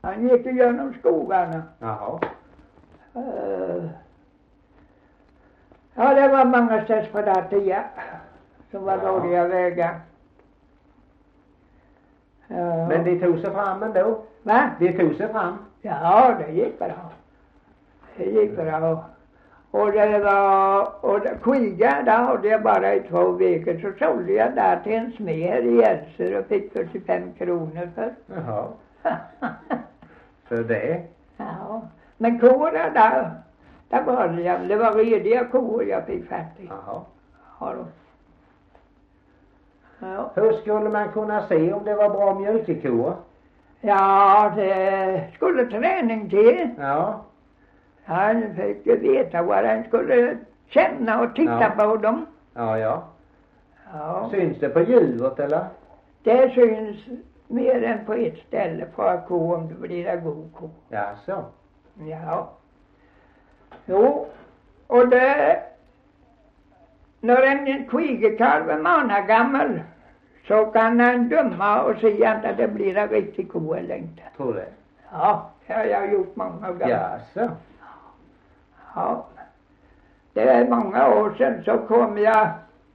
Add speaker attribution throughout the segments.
Speaker 1: Han gick igenom skogarna.
Speaker 2: Jaha.
Speaker 1: Ja, det var många ställen på den tiden som var dåliga vägar. Ja.
Speaker 2: Men de tog sig fram ändå?
Speaker 1: Va?
Speaker 2: De tog sig fram?
Speaker 1: Ja, det gick bra. Det gick bra. Och det var, och kriget, där hade jag bara i 2 veckor. Så sålde jag där till en smed i Älvsjö och fick 45 kronor för.
Speaker 2: Jaha. För det?
Speaker 1: Ja. Men korna där var det var rediga kor jag fick faktiskt.
Speaker 2: Jaha.
Speaker 1: Ja då. Ja.
Speaker 2: Hur skulle man kunna se om det var bra mjölkkor?
Speaker 1: Ja, det skulle träning till.
Speaker 2: Ja.
Speaker 1: Han fick veta vad han skulle känna och titta på dem.
Speaker 2: Ja, ja.
Speaker 1: Ja.
Speaker 2: Syns det på djuret eller?
Speaker 1: Det syns mer än på ett ställe på en ko om det blir en god ko.
Speaker 2: Ja, så.
Speaker 1: Ja. Jo, och det... När en kvigekalv är månagammal så kan han döma och säga att det blir en riktig ko eller inte.
Speaker 2: Tror det?
Speaker 1: Ja, det har jag gjort många gånger.
Speaker 2: Ja, så.
Speaker 1: Ja. Det är många år sedan så kom jag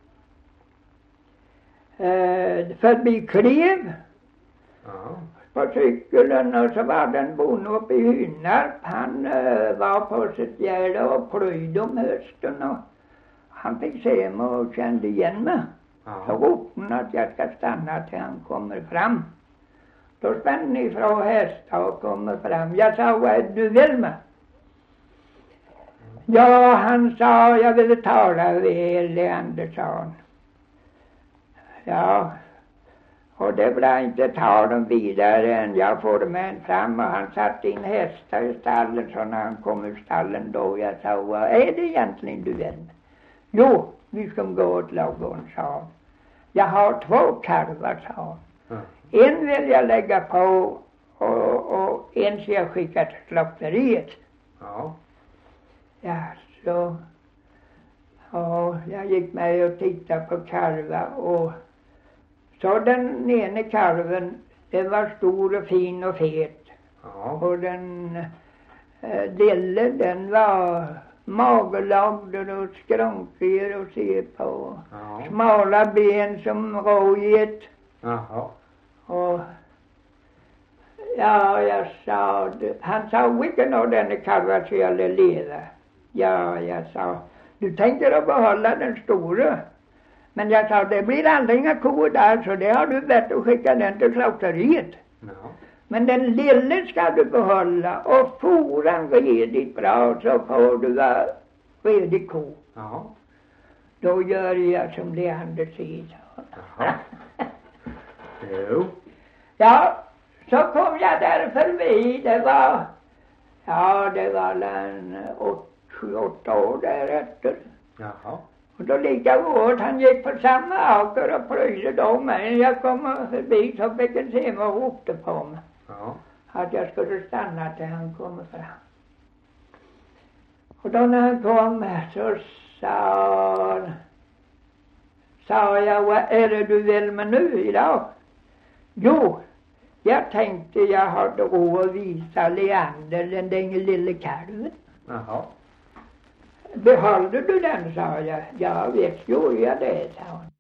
Speaker 1: förbi Klev på cykeln och så var det en bonde uppe i Hynarp. Han var på sitt gärde och plöjde om hösten och han fick se mig och kände igen mig. Så ropade han att jag ska stanna till han kommer fram. Då spände ifrån hästar och kommer fram. Jag sa, vad är det du vill med? Ja, han sa, jag ville tala med Leander, sa han. Ja, och det blev inte tal om vidare än jag får med en fram och han satte in hästar i stallen. Så när han kom ur stallen då, jag sa, vad är det egentligen du vill med? Jo, vi ska gå åt ladugården, sa han. Jag har 2 kalvar, sa han. En vill jag lägga på och en ska jag skicka till slakteriet.
Speaker 2: Ja.
Speaker 1: Ja, så jag gick med och tittade på kalvar och så den ene kalven, den var stor och fin och fet.
Speaker 2: Ja.
Speaker 1: Och den lille, den var magelagd och skronkig att se på.
Speaker 2: Ja.
Speaker 1: Smala ben som råget.
Speaker 2: Jaha.
Speaker 1: Och ja, jag sa, han sa, vilken av den kalvar ska jag leva? Ja, jag sa, du tänker att behålla den stora. Men jag sa, det blir aldrig inga kor där så det har du bett att skicka den till slakteriet.
Speaker 2: Ja.
Speaker 1: Men den lille ska du behålla och foran redigt bra så får du en redig ko.
Speaker 2: Ja.
Speaker 1: Då gör jag som Leander säger.
Speaker 2: Jaha. Jo.
Speaker 1: Ja, så kom jag där förbi. Det var en 7-8 år därefter.
Speaker 2: Jaha.
Speaker 1: Och då lika vårt, han gick på samma aker och plöjde då, men jag kom förbi så fick han se mig och ropte på mig.
Speaker 2: Ja.
Speaker 1: Att jag skulle stanna till han kom fram. Och då när han kom så sa jag, vad är det du vill med nu idag? Jo, jag tänkte jag hade råd att visa Leander den där lille kalven.
Speaker 2: Jaha.
Speaker 1: Behållde du den, sa jag. Ja, visst gjorde jag det, sa hon.